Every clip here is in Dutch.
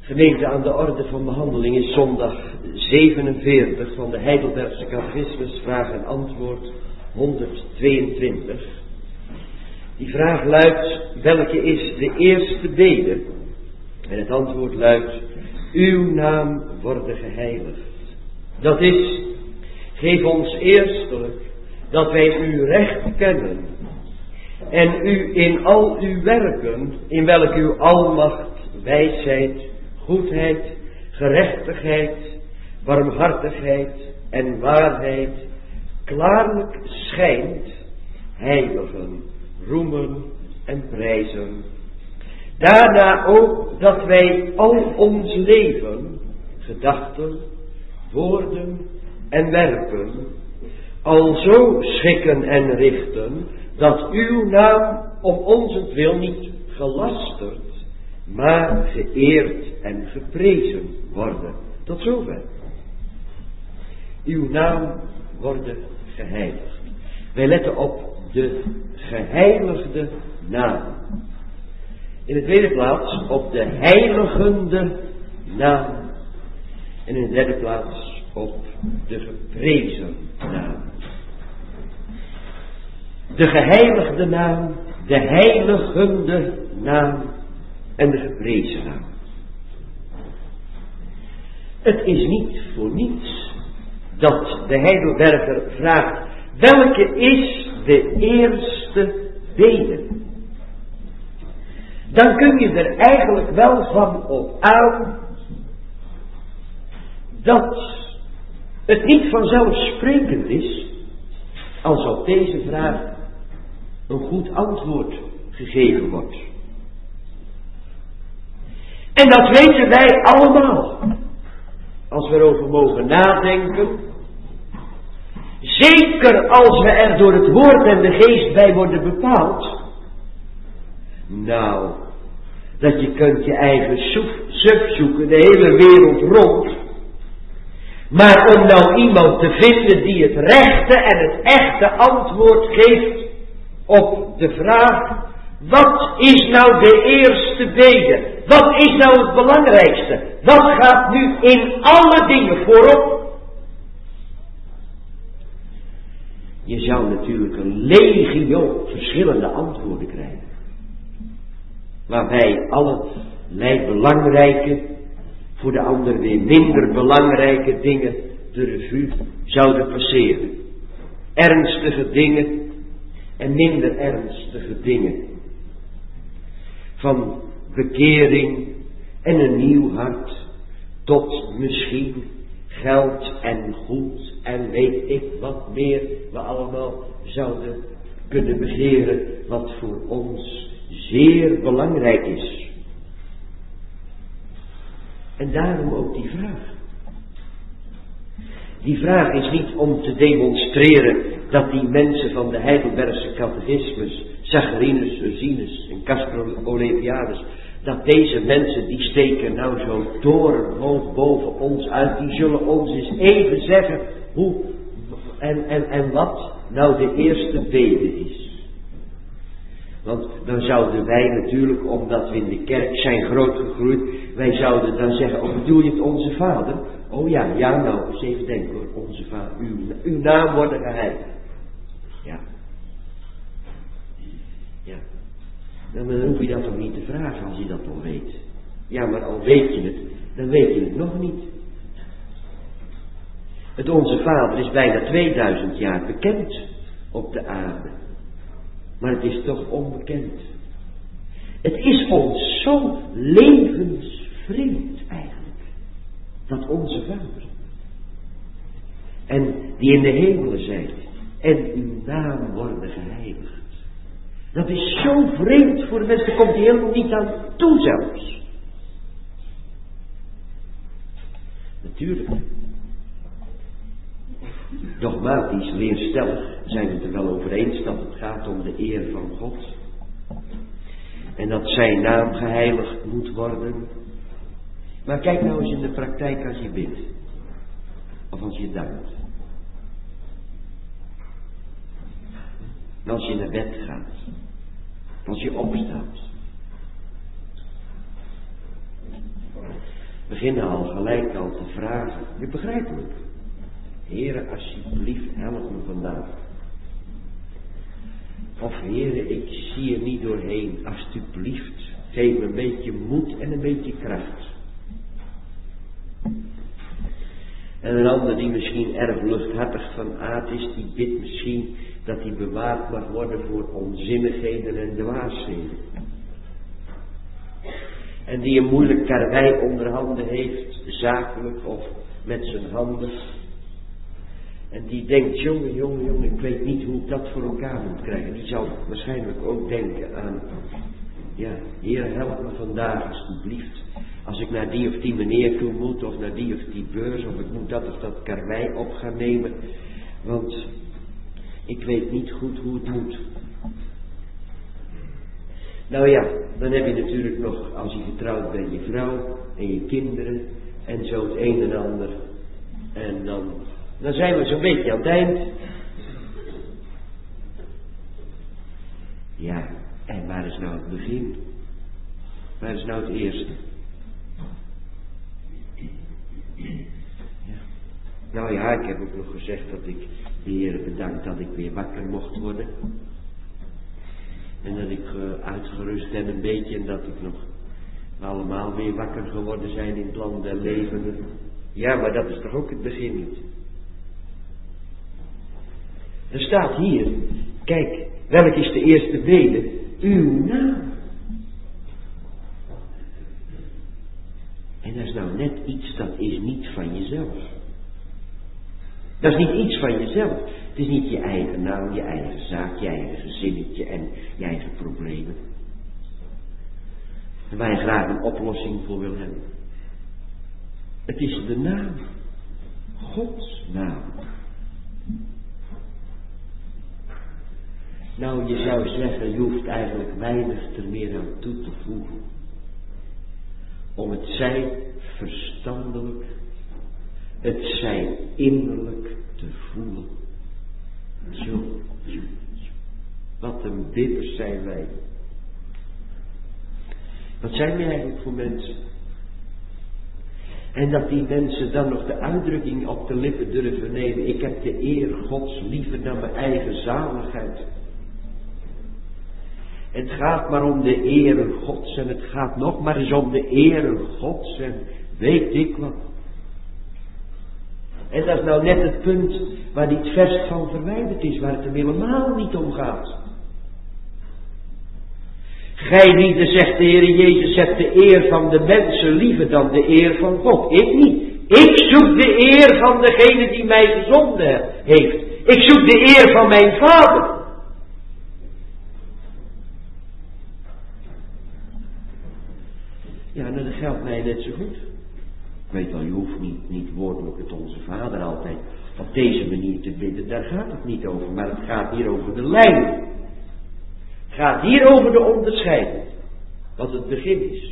Gemeente, aan de orde van behandeling is zondag 47 van de Heidelbergse Catechismus, vraag en antwoord 122. Die vraag luidt: welke is de eerste bede? En het antwoord luidt: uw naam worde geheiligd. Dat is: geef ons eerstelijk dat wij u recht kennen en u in al uw werken, in welk uw almacht, wijsheid, goedheid, gerechtigheid, barmhartigheid en waarheid klaarlijk schijnt, heiligen, roemen en prijzen. Daarna ook dat wij al ons leven, gedachten, woorden en werken alzo schikken en richten, dat uw naam om onzentwil niet gelasterd, maar geëerd en geprezen worden. Tot zover. Uw naam worden geheiligd. Wij letten op de geheiligde naam. In de tweede plaats op de heiligende naam. En in de derde plaats op de geprezen naam. De geheiligde naam, de heiligende naam en de geprezen naam. Het is niet voor niets dat de Heidelberger vraagt: welke is de eerste bede? Dan kun je er eigenlijk wel van op aan dat het niet vanzelfsprekend is als op deze vraag een goed antwoord gegeven wordt. En dat weten wij allemaal. Als we erover mogen nadenken. Zeker als we er door het woord en de geest bij worden bepaald. Nou, dat je kunt je eigen suf zoeken de hele wereld rond. Maar om nou iemand te vinden die het rechte en het echte antwoord geeft op de vraag: wat is nou de eerste bede? Wat is nou het belangrijkste? Wat gaat nu in alle dingen voorop? Je zou natuurlijk een legio verschillende antwoorden krijgen. Waarbij allerlei belangrijke, voor de ander weer minder belangrijke dingen de revue zouden passeren. Ernstige dingen en minder ernstige dingen. Van bekering en een nieuw hart, tot misschien geld en goed en weet ik wat meer we allemaal zouden kunnen begeren, wat voor ons zeer belangrijk is. En daarom ook die vraag. Die vraag is niet om te demonstreren dat die mensen van de Heidelbergse Catechismus, Zacharias, Ursinus en Casper Olevianus, dat deze mensen die steken nou zo torenhoog boven ons uit, die zullen ons eens even zeggen hoe en wat nou de eerste bede is. Want dan zouden wij natuurlijk, omdat we in de kerk zijn grootgegroeid, wij zouden dan zeggen: oh, bedoel je het onze Vader? Oh ja, nou, eens even denken hoor, onze Vader, uw naam worden geheiligd. Ja. Dan hoef je dat toch niet te vragen als je dat al weet. Ja, maar al weet je het, dan weet je het nog niet. Het Onze Vader is bijna 2000 jaar bekend op de aarde. Maar het is toch onbekend. Het is ons zo levensvreemd eigenlijk. Dat Onze Vader. En die in de hemelen zijt. En uw naam worden geheiligd. Dat is zo vreemd voor de mensen. Daar komt hij helemaal niet aan toe zelfs. Natuurlijk. Dogmatisch, leerstellig zijn we het er wel over eens dat het gaat om de eer van God. En dat zijn naam geheiligd moet worden. Maar kijk nou eens in de praktijk als je bidt. Of als je dankt. En als je naar bed gaat. Als je opstaat. beginnen al gelijk al te vragen. Je begrijpt me. Heere, alsjeblieft, help me vandaag. Of Heere, ik zie er niet doorheen. Alsjeblieft, geef me een beetje moed en een beetje kracht. En een ander die misschien erg luchthartig van aard is, die bidt misschien dat hij bewaard mag worden voor onzinnigheden en dwaasheden. En die een moeilijk karwei onder handen heeft, zakelijk of met zijn handen. En die denkt, jongen, ik weet niet hoe ik dat voor elkaar moet krijgen. Die zal waarschijnlijk ook denken aan, ja, Heer, help me vandaag alsjeblieft. Als ik naar die of die meneer toe moet, of naar die of die beurs, of ik moet dat of dat karwei op gaan nemen. Want ik weet niet goed hoe het moet. Nou ja, dan heb je natuurlijk nog, als je getrouwd bent, je vrouw en je kinderen en zo het een en ander. En dan zijn we zo'n beetje aan het eind. Ja, en waar is nou het begin? Waar is nou het eerste? Ja. Nou ja, ik heb ook nog gezegd dat ik de Heer bedankt dat ik weer wakker mocht worden. En dat ik uitgerust ben een beetje en dat ik nog allemaal weer wakker geworden zijn in het land der levenden. Ja, maar dat is toch ook het begin niet? Er staat hier, kijk, welk is de eerste bede? Uw naam. En dat is nou net iets, dat is niet van jezelf. Dat is niet iets van jezelf. Het is niet je eigen naam, je eigen zaak, je eigen gezinnetje en je eigen problemen. En waar je graag een oplossing voor wil hebben. Het is de naam. Gods naam. Nou, je zou zeggen, je hoeft eigenlijk weinig er meer aan toe te voegen. Om het zij verstandelijk, het zij innerlijk te voelen. Zo. Wat een bidders zijn wij. Wat zijn wij eigenlijk voor mensen? En dat die mensen dan nog de uitdrukking op de lippen durven nemen. Ik heb de eer Gods liever dan mijn eigen zaligheid. Het gaat maar om de ere Gods en het gaat nog maar eens om de ere Gods en weet ik wat. En dat is nou net het punt waar dit vers van verwijderd is, waar het er helemaal niet om gaat. Gij lieden, zegt de Heer Jezus, hebt de eer van de mensen liever dan de eer van God. Ik niet. Ik zoek de eer van degene die mij gezonden heeft. Ik zoek de eer van mijn Vader. Ja, nou, dat geldt mij net zo goed. Ik weet wel, je hoeft niet woordelijk het Onze Vader altijd op deze manier te bidden. Daar gaat het niet over, maar het gaat hier over de lijn. Het gaat hier over de onderscheiding. Wat het begin is.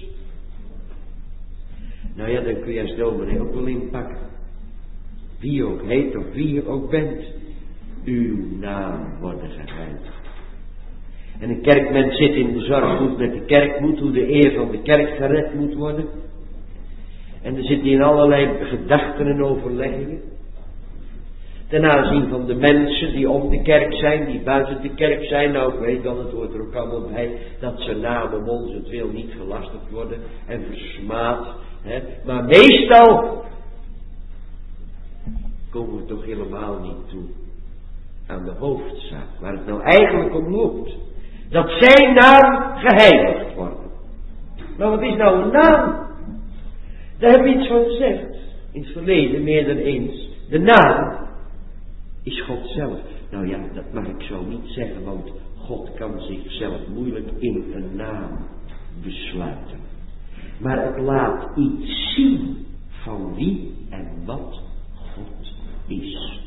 Nou ja, dan kun je als dominee ook wel inpakken. Wie je ook heet of wie je ook bent. Uw naam worden geheiligd. En een kerkmens zit in de zorg hoe het met de kerk moet, hoe de eer van de kerk gered moet worden. En dan zit hij in allerlei gedachten en overleggingen. Ten aanzien van de mensen die om de kerk zijn, die buiten de kerk zijn. Nou, ik weet wel, het hoort er ook allemaal bij, dat ze naam om ons het wil niet gelasterd worden en versmaad. Hè. Maar meestal komen we toch helemaal niet toe aan de hoofdzaak, waar het nou eigenlijk om loopt. Dat zijn naam geheiligd wordt. Maar wat is nou een naam? Daar heb je iets van gezegd. In het verleden meer dan eens. De naam is God zelf. Nou ja, dat mag ik zo niet zeggen, want God kan zichzelf moeilijk in een naam besluiten. Maar het laat iets zien van wie en wat God is.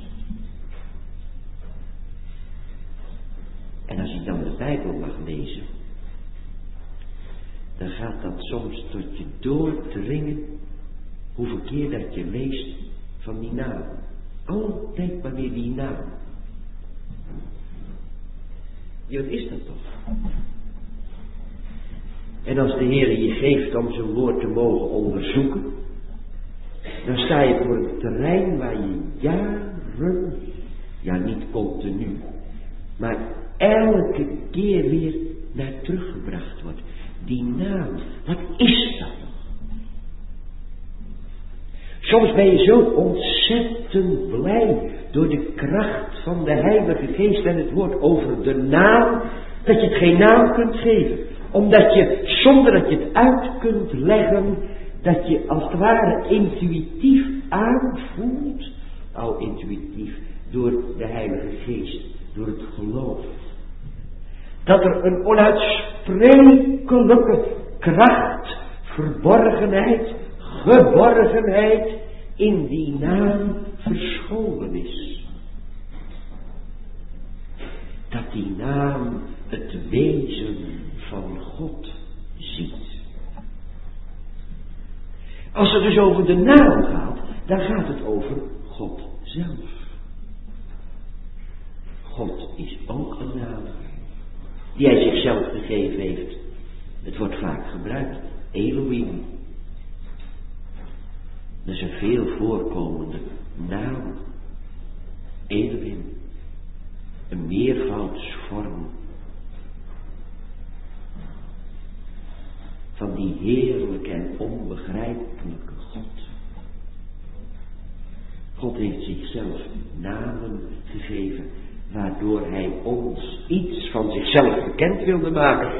En als je dan de Bijbel mag lezen, dan gaat dat soms tot je doordringen hoeveel keer dat je leest van die naam. Altijd maar weer die naam. Ja, wat is dat toch? En als de Heer je geeft om zijn woord te mogen onderzoeken, dan sta je voor een terrein waar je jaren, ja niet continu, maar elke keer weer naar teruggebracht wordt. Die naam, wat is dat nog? Soms ben je zo ontzettend blij door de kracht van de Heilige Geest en het woord over de naam, dat je het geen naam kunt geven. Omdat je, zonder dat je het uit kunt leggen, dat je als het ware intuïtief aanvoelt, al intuïtief, door de Heilige Geest, door het geloof. Dat er een onuitsprekelijke kracht, verborgenheid, geborgenheid in die naam verscholen is. Dat die naam het wezen van God ziet. Als het dus over de naam gaat, dan gaat het over God zelf. God is ook een naam die hij zichzelf gegeven heeft. Het wordt vaak gebruikt. Elohim. Dat is een veel voorkomende naam. Elohim. Een meervoudsvorm van die heerlijke en onbegrijpelijke God. God heeft zichzelf namen gegeven, waardoor hij ons iets van zichzelf bekend wilde maken.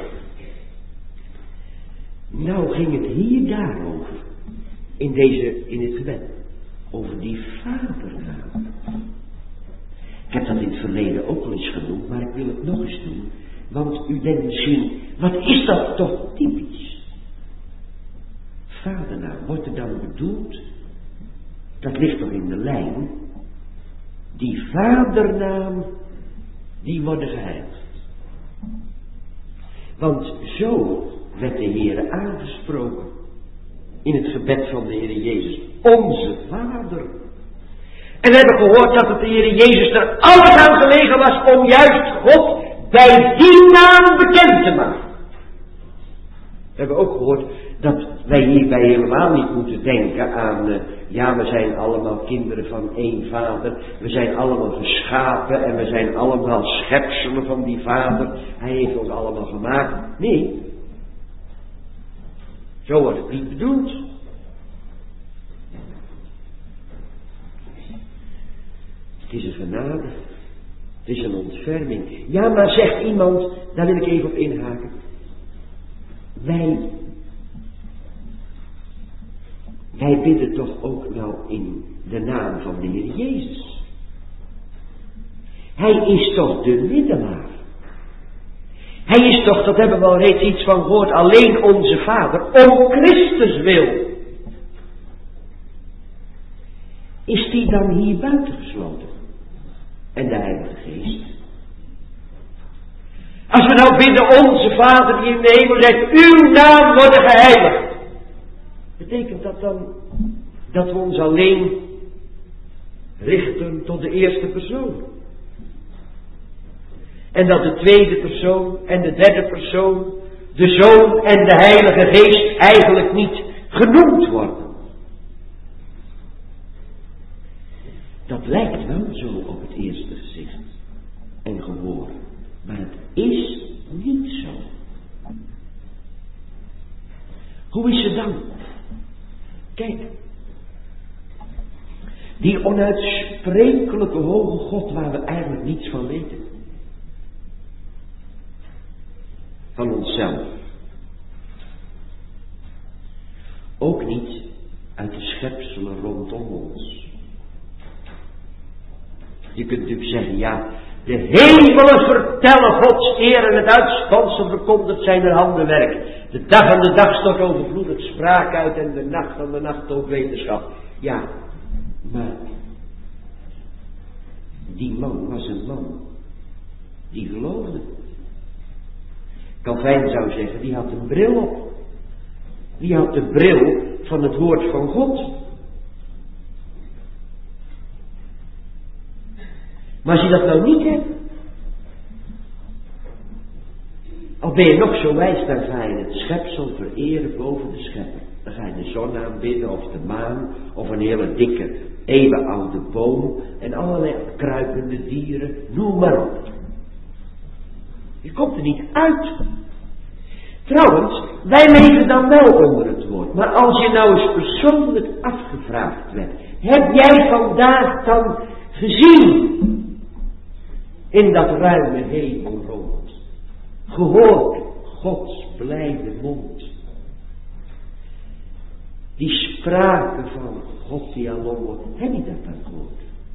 Nou ging het hier daarover, in dit gebed, over die vadernaam. Ik heb dat in het verleden ook al eens genoemd, maar ik wil het nog eens doen, want u denkt misschien, wat is dat toch typisch? Vadernaam, wordt er dan bedoeld, dat ligt toch in de lijn, die vadernaam, die worden geheiligd. Want zo werd de Heere aangesproken in het gebed van de Heere Jezus, onze Vader. En we hebben gehoord dat het de Heere Jezus er alles aan gelegen was om juist God bij die naam bekend te maken. We hebben ook gehoord dat wij hierbij helemaal niet moeten denken aan, we zijn allemaal kinderen van één vader, we zijn allemaal geschapen en we zijn allemaal schepselen van die vader, hij heeft ons allemaal gemaakt. Nee, zo wordt het niet bedoeld. Het is een genade, het is een ontferming. Ja, maar zegt iemand, daar wil ik even op inhaken. Wij bidden toch ook nou in de naam van de Heer Jezus. Hij is toch de middelaar. Hij is toch, dat hebben we al reeds iets van gehoord, alleen onze Vader, om Christus wil. Is die dan hier buitengesloten? En de Heilige Geest? Als we nou bidden, onze Vader die in de hemel zegt, uw naam worden geheiligd. Betekent dat dan dat we ons alleen richten tot de eerste persoon? En dat de tweede persoon en de derde persoon, de Zoon en de Heilige Geest eigenlijk niet genoemd worden? Dat lijkt wel zo op het eerste gezicht en gehoor, maar het is niet zo. Hoe is het dan? Kijk, die onuitsprekelijke hoge God waar we eigenlijk niets van weten. Van onszelf. Ook niet uit de schepselen rondom ons. Je kunt natuurlijk zeggen, de hemelen vertellen Gods eer en het uitspansel verkondigt zijn handenwerk. De dag aan de dag stort overvloedig spraak uit en de nacht aan de nacht ook wetenschap. Ja, maar die man was een man die geloofde. Calvijn zou zeggen, die had een bril op. Die had de bril van het woord van God. Maar als je dat nou niet hebt, al ben je nog zo wijs, dan ga je het schepsel vereren boven de schepper. Dan ga je de zon aanbidden of de maan of een hele dikke eeuwenoude boom en allerlei kruipende dieren, noem maar op. Je komt er niet uit. Trouwens, wij leven dan wel onder het woord. Maar als je nou eens persoonlijk afgevraagd werd, heb jij vandaag dan gezien in dat ruime hemelrond, gehoord Gods blijde mond, die spraken van God die alom, heb je dat dan gehoord?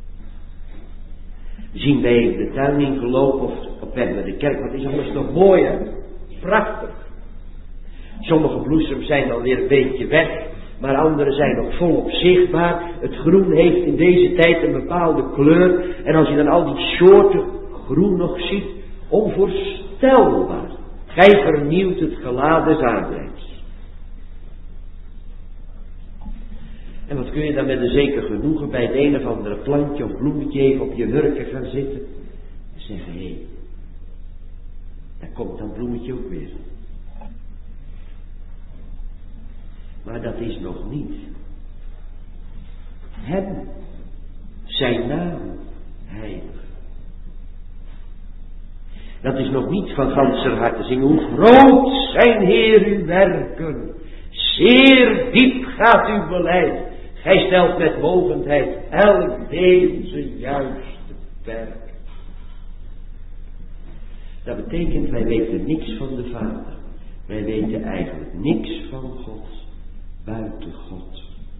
We zien wij de tuin ingelopen of weg naar de kerk, wat is alles nog mooi hè? Prachtig. Sommige bloesems zijn alweer een beetje weg, maar andere zijn nog volop zichtbaar. Het groen heeft in deze tijd een bepaalde kleur. En als je dan al die soorten groen nog ziet, onvoorstelbaar. Gij vernieuwt het gelaat des aardrijks. En wat kun je dan met een zeker genoegen bij het een of andere plantje of bloemetje even op je hurken gaan zitten. En zeggen, hé, daar komt dat bloemetje ook weer. Maar dat is nog niet. Hem, zijn naam, heilig. Dat is nog niet van ganser harte zingen. Hoe groot zijn Heer uw werken. Zeer diep gaat uw beleid. Gij stelt met mogendheid elk deel zijn juiste werk. Dat betekent, wij weten niks van de Vader. Wij weten eigenlijk niks van God. Buiten God.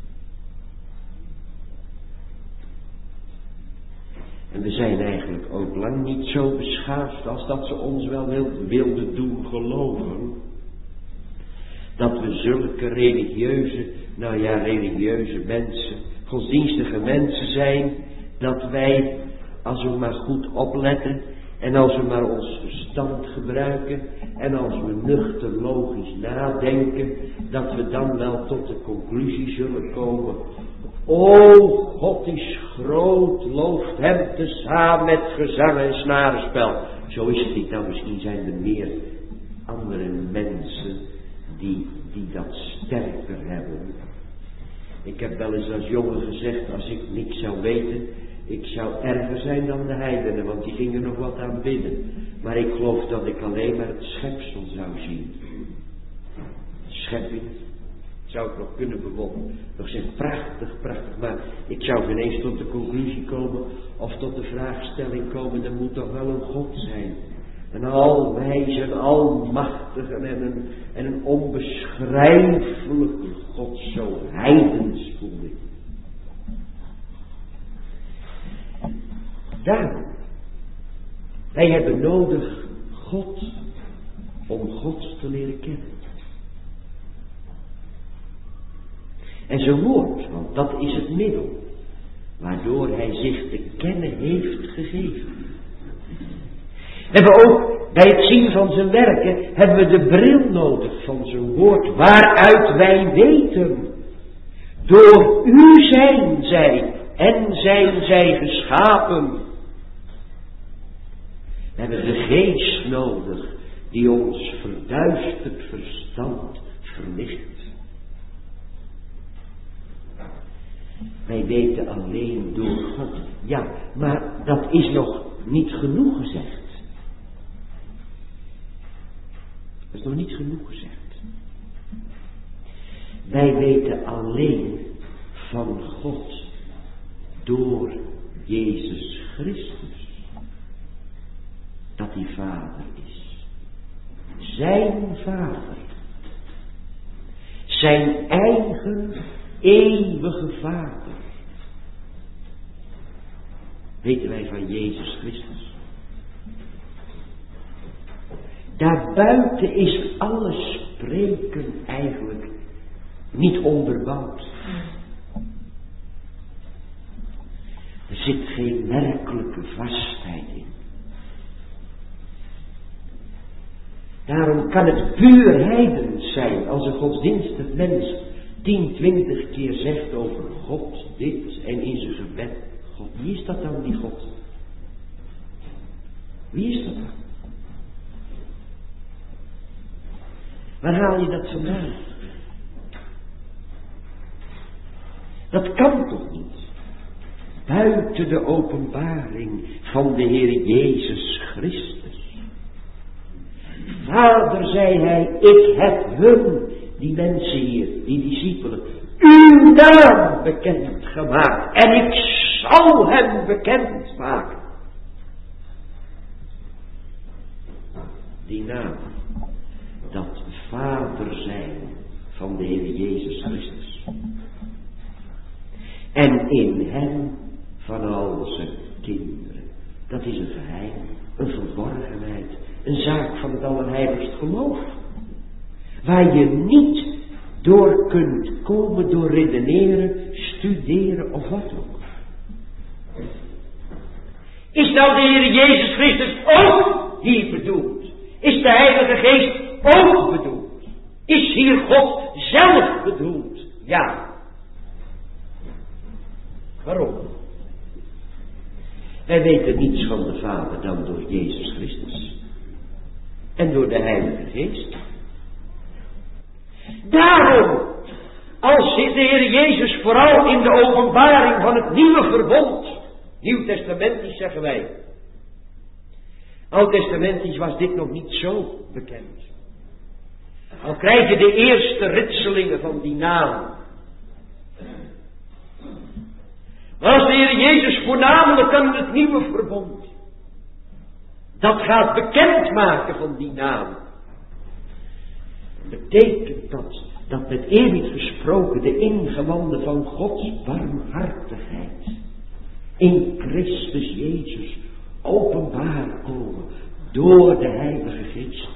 En we zijn eigenlijk ook lang niet zo beschaafd als dat ze ons wel wilden doen geloven. Dat we zulke religieuze mensen, godsdienstige mensen zijn, dat wij, als we maar goed opletten en als we maar ons verstand gebruiken en als we nuchter logisch nadenken, dat we dan wel tot de conclusie zullen komen. O, God is groot, looft hem tezamen met gezang en snarenspel. Zo is het niet. Nou, misschien zijn er meer andere mensen die dat sterker hebben. Ik heb wel eens als jongen gezegd, als ik niks zou weten, ik zou erger zijn dan de heidenen, want die gingen nog wat aanbidden. Maar ik geloof dat ik alleen maar het schepsel zou zien. Schepping zou ik nog kunnen bewonderen. Nog zeggen, prachtig, prachtig. Maar ik zou ineens tot de conclusie komen, of tot de vraagstelling komen, er moet toch wel een God zijn. Een alwijze, een almachtige en een onbeschrijfelijke God. Zo heidens voel ik. Daarom, wij hebben nodig God om God te leren kennen. En zijn woord, want dat is het middel waardoor hij zich te kennen heeft gegeven. We hebben ook bij het zien van zijn werken, hebben we de bril nodig van zijn woord, waaruit wij weten. Door u zijn zij en zijn zij geschapen. We hebben de geest nodig die ons verduisterd verstand verlicht. Wij weten alleen door God. Ja, maar dat is nog niet genoeg gezegd. Dat is nog niet genoeg gezegd. Wij weten alleen van God door Jezus Christus. Dat hij Vader is. Zijn Vader. Zijn eigen eeuwige Vader. Weten wij van Jezus Christus. Daarbuiten is alle spreken eigenlijk niet onderbouwd. Er zit geen werkelijke vastheid in. Daarom kan het puur heidens zijn als een godsdienstig mens 10, 20 keer zegt over God dit en in zijn gebed God. Wie is dat dan, die God? Wie is dat dan? Waar haal je dat vandaan? Dat kan toch niet? Buiten de openbaring van de Heer Jezus Christus. Vader, zei hij, ik heb hun, die mensen hier, die discipelen, uw naam bekend gemaakt. En ik zal hem bekend maken. Die naam, dat Vader zijn van de Heer Jezus Christus. En in hem van al zijn kinderen. Dat is een geheim, een verborgenheid, een zaak van het allerheiligst geloof. Waar je niet door kunt komen door redeneren, studeren of wat ook. Is nou de Heer Jezus Christus ook hier bedoeld? Is de Heilige Geest ook bedoeld? Is hier God zelf bedoeld? Ja. Waarom? Wij weten niets van de Vader dan door Jezus Christus. En door de Heilige Geest. Daarom, als de Heer Jezus vooral in de openbaring van het nieuwe verbond, Nieuwtestamentisch zeggen wij. Oud-testamentisch was dit nog niet zo bekend. Al krijg je de eerste ritselingen van die naam. Maar als de Heer Jezus voornamelijk aan het nieuwe verbond, dat gaat bekendmaken van die naam, betekent dat met eeuwig gesproken de ingewanden van Gods barmhartigheid in Christus Jezus openbaar komen door de Heilige Geest.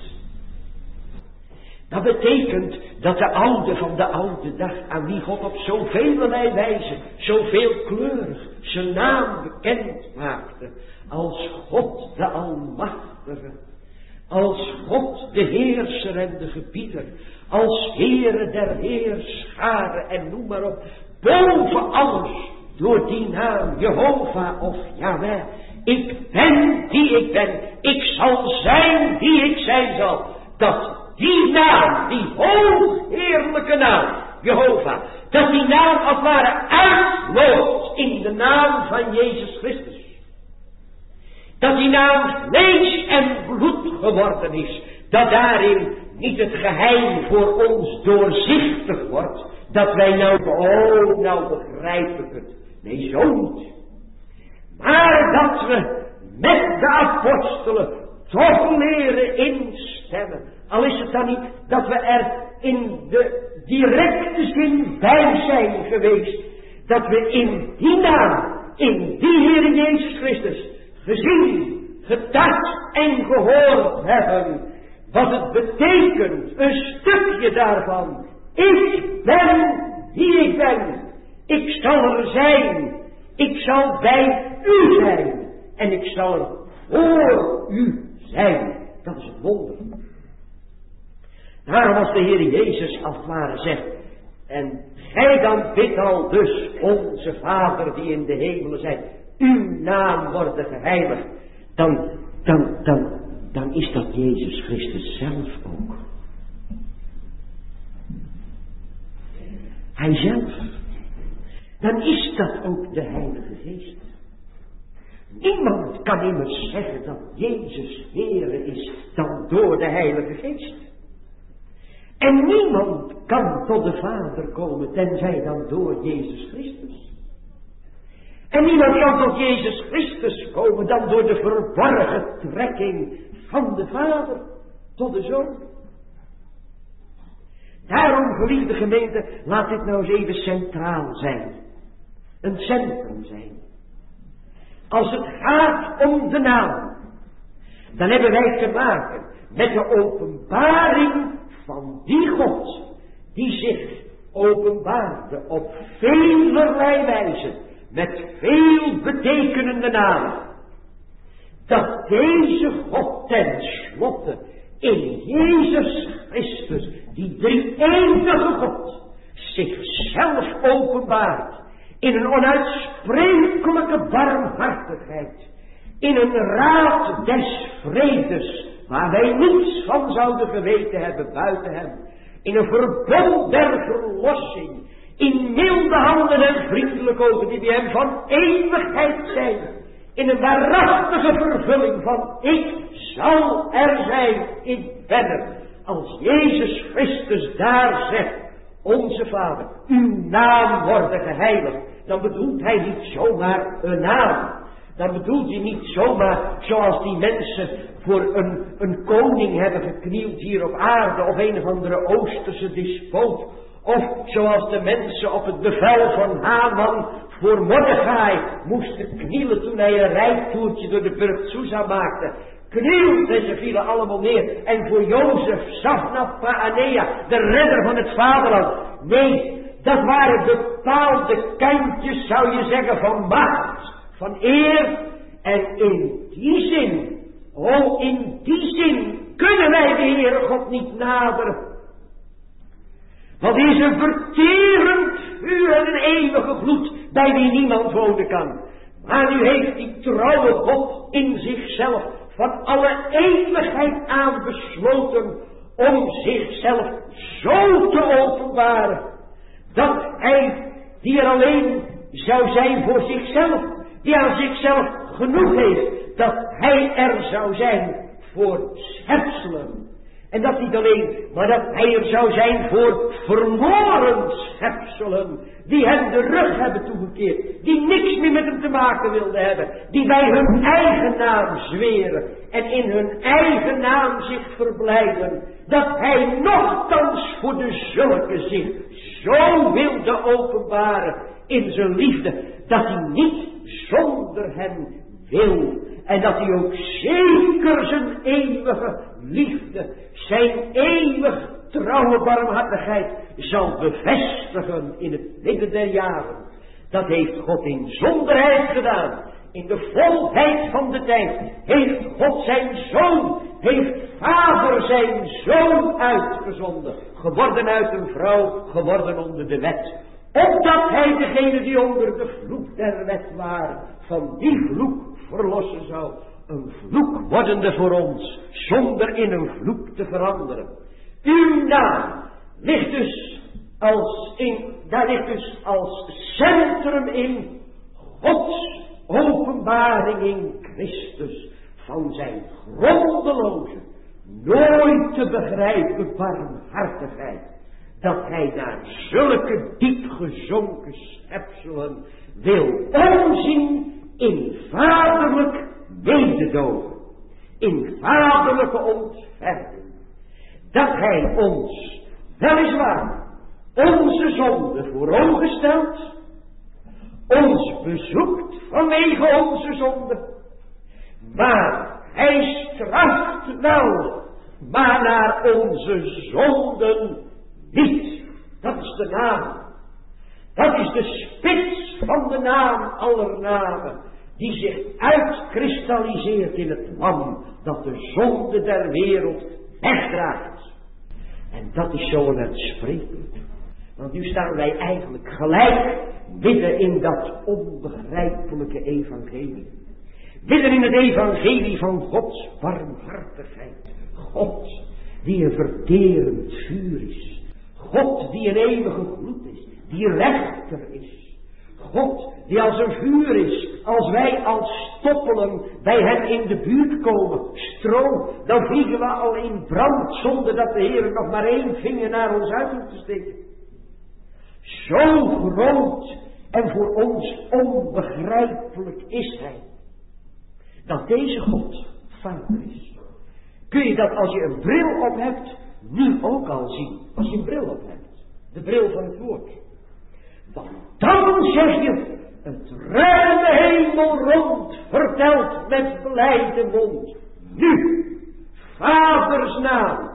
Dat betekent dat de oude van de oude dag, aan wie God op zoveel wijze, zoveel kleurig zijn naam bekend maakte, als God de Almachtige, als God de Heerser en de Gebieder, als Heere der Heerscharen en noem maar op, boven alles, door die naam Jehovah of Yahweh, ik ben die ik ben, ik zal zijn die ik zijn zal, dat die naam, die hoogheerlijke naam, Jehovah, dat die naam als het ware uitloopt in de naam van Jezus Christus. Dat die naam vlees en bloed geworden is, dat daarin niet het geheim voor ons doorzichtig wordt, dat wij nou begrijp ik het. Nee, zo niet. Maar dat we met de apostelen toch leren instemmen. Al is het dan niet dat we er in de directe zin bij zijn geweest. Dat we in die naam, in die Heer Jezus Christus, gezien, gedacht en gehoord hebben. Wat het betekent, een stukje daarvan. Ik ben die ik ben. Ik zal er zijn. Ik zal bij u zijn. En ik zal er voor u zijn. Dat is het wonder. Daarom als de Heer Jezus als het ware zegt, en gij dan bidt al dus, onze Vader die in de hemelen zijt, uw naam wordt geheiligd, dan is dat Jezus Christus zelf ook. Hij zelf. Dan is dat ook de Heilige Geest. Niemand kan immers zeggen dat Jezus Heere is dan door de Heilige Geest. En niemand kan tot de Vader komen tenzij dan door Jezus Christus. En niemand kan tot Jezus Christus komen dan door de verborgen trekking van de Vader tot de Zoon. Daarom, geliefde gemeente, laat dit nou eens even centraal zijn. Een centrum zijn. Als het gaat om de naam, dan hebben wij te maken met de openbaring van die God, die zich openbaarde op velerlei wijze, met veel betekenende namen. Dat deze God ten slotte in Jezus Christus, die drie-enige God, zichzelf openbaart in een onuitsprekelijke barmhartigheid, in een raad des vredes, waar wij niets van zouden geweten hebben buiten hem, in een verbond der verlossing, in milde handen handen en vriendelijke ogen die bij hem van eeuwigheid zijn. In een waarachtige vervulling van ik zal er zijn, ik ben er. Als Jezus Christus daar zegt, onze Vader, uw naam worden geheiligd. Dan bedoelt hij niet zomaar een naam. Dan bedoelt hij niet zomaar zoals die mensen voor een koning hebben geknield hier op aarde. Of een of andere Oosterse despoot. Of zoals de mensen op het bevel van Haman voor Mordechai moesten knielen toen hij een rijtoertje door de burcht Susa maakte. Knielt en ze vielen allemaal neer. En voor Jozef, Safnat Paanea, de redder van het vaderland. Nee, dat waren bepaalde kantjes, zou je zeggen, van macht, van eer. En in die zin kunnen wij de Heere God niet naderen. Want hij is een verterend vuur en een eeuwige gloed, bij wie niemand wonen kan. Maar nu heeft die trouwe God in zichzelf van alle eeuwigheid aan besloten om zichzelf zo te openbaren, dat hij, die er alleen zou zijn voor zichzelf, die aan zichzelf genoeg heeft, dat hij er zou zijn voor schepselen. En dat niet alleen, maar dat hij er zou zijn voor verloren schepselen, die hem de rug hebben toegekeerd, die niks meer met hem te maken wilden hebben, die bij hun eigen naam zweren en in hun eigen naam zich verblijden, dat hij nochtans voor de zulke zich zo wilde openbaren in zijn liefde, dat hij niet zonder hem wil. En dat hij ook zeker zijn eeuwige liefde, zijn eeuwig trouwe barmhartigheid zal bevestigen in het midden der jaren. Dat heeft God in zonderheid gedaan. In de volheid van de tijd heeft God zijn zoon, heeft Vader zijn zoon uitgezonden. Geworden uit een vrouw, geworden onder de wet. Opdat hij degene die onder de vloek der wet waren, van die vloek verlossen zou. Een vloek wordende voor ons, zonder in een vloek te veranderen. Uw naam ligt dus daar ligt dus als centrum in Gods openbaring in Christus van zijn grondeloze, nooit te begrijpen barmhartigheid. Dat hij naar zulke diep gezonken schepselen wil omzien in vaderlijk mededogen, in vaderlijke ontferming. Dat hij ons, weliswaar, onze zonde voor ogen stelt, ons bezoekt vanwege onze zonde, maar hij straft wel, maar naar onze zonden niet. Dat is de naam. Dat is de spits van de naam aller namen, die zich uitkristalliseert in het lam dat de zonde der wereld wegdraagt. En dat is zo onuitsprekelijk. Want nu staan wij eigenlijk gelijk midden in dat onbegrijpelijke evangelie. Midden in het evangelie van Gods barmhartigheid. God die een verterend vuur is. God die een eeuwige gloed is. Die rechter is. God die als een vuur is. Als wij als stoppelen bij hem in de buurt komen. Stroom. Dan vliegen we al in brand. Zonder dat de Heer nog maar één vinger naar ons uit hoeft te steken. Zo groot en voor ons onbegrijpelijk is hij. Dat deze God Vader is. Kun je dat als je een bril op hebt, nu ook al zien. Als je een bril op hebt. De bril van het woord. Want dan zeg je, het ruime hemel rond vertelt met blijde mond. Nu, Vaders naam.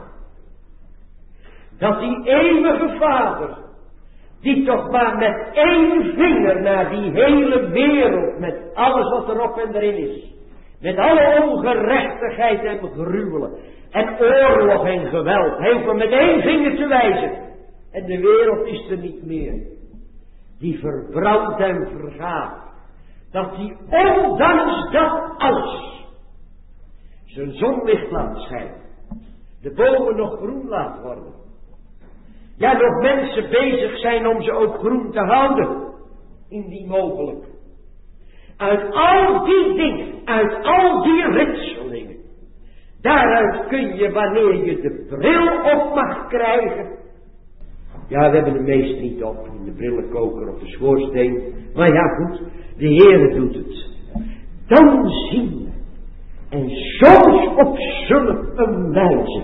Dat die eeuwige Vader, die toch maar met één vinger naar die hele wereld, met alles wat erop en erin is. Met alle ongerechtigheid en gruwelen. En oorlog en geweld. Hij hoeft maar met één vinger te wijzen. En de wereld is er niet meer. Die verbrandt en vergaat. Dat die ondanks dat alles zijn zonlicht laat schijnen. De bomen nog groen laat worden. Ja, nog mensen bezig zijn om ze ook groen te houden. indien mogelijk. Uit al die dingen, uit al die ritselingen, daaruit kun je, wanneer je de bril op mag krijgen. Ja, we hebben de meest niet op, in de brillenkoker of de schoorsteen. Maar ja, goed, de Heere doet het. Dan zien we, en soms op zulk een wijze,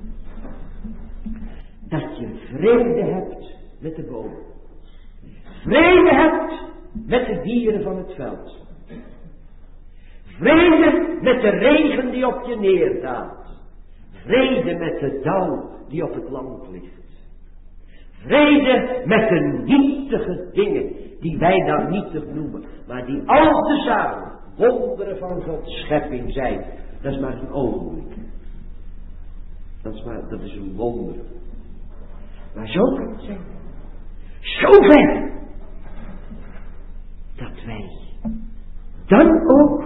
dat je vrede hebt met de bomen. Vrede hebt met de dieren van het veld. Vrede met de regen die op je neerdaalt. Vrede met de dauw die op het land ligt. Vrede met de nietige dingen die wij dan nietig noemen, maar die al tezamen wonderen van Gods schepping zijn. Dat is maar een ogenblik. Dat is een wonder. Maar zo kan het zijn. Zover dat wij dan ook